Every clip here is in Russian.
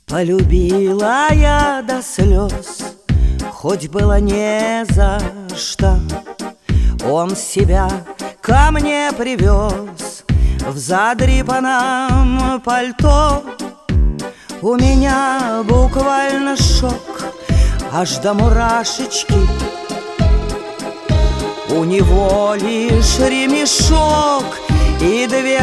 Полюбила я до слез, хоть было не за что. Он себя ко мне привез в задрипанном пальто. У меня буквально шок, аж до мурашечки. У него лишь ремешок и две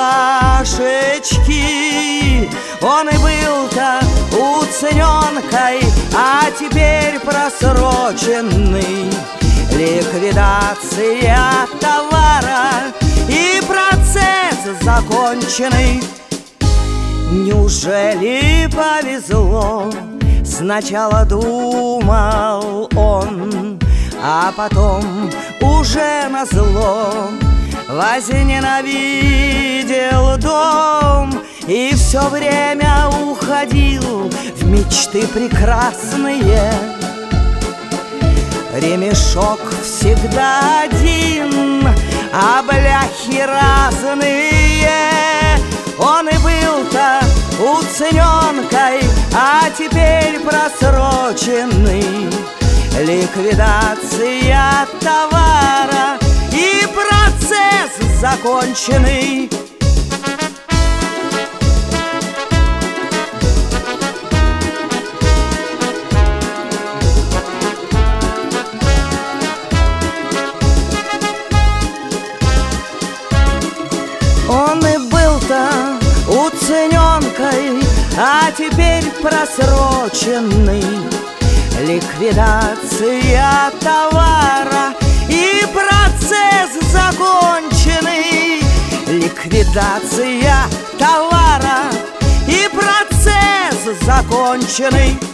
рубашечки. Он и был-то уцененкой, а теперь просроченный. Ликвидация товара и процесс законченный. Неужели повезло? Сначала думал он, а потом уже назло возненавидел дом и все время уходил в мечты прекрасные. Ремешок всегда один, а бляхи разные. Он и был-то уцененкой, а теперь просроченный. Ликвидация товара и процесс законченный. Он и был-то уцененкой, а теперь просроченный. Ликвидация товара и процесс законченный. Ликвидация товара и процесс законченный.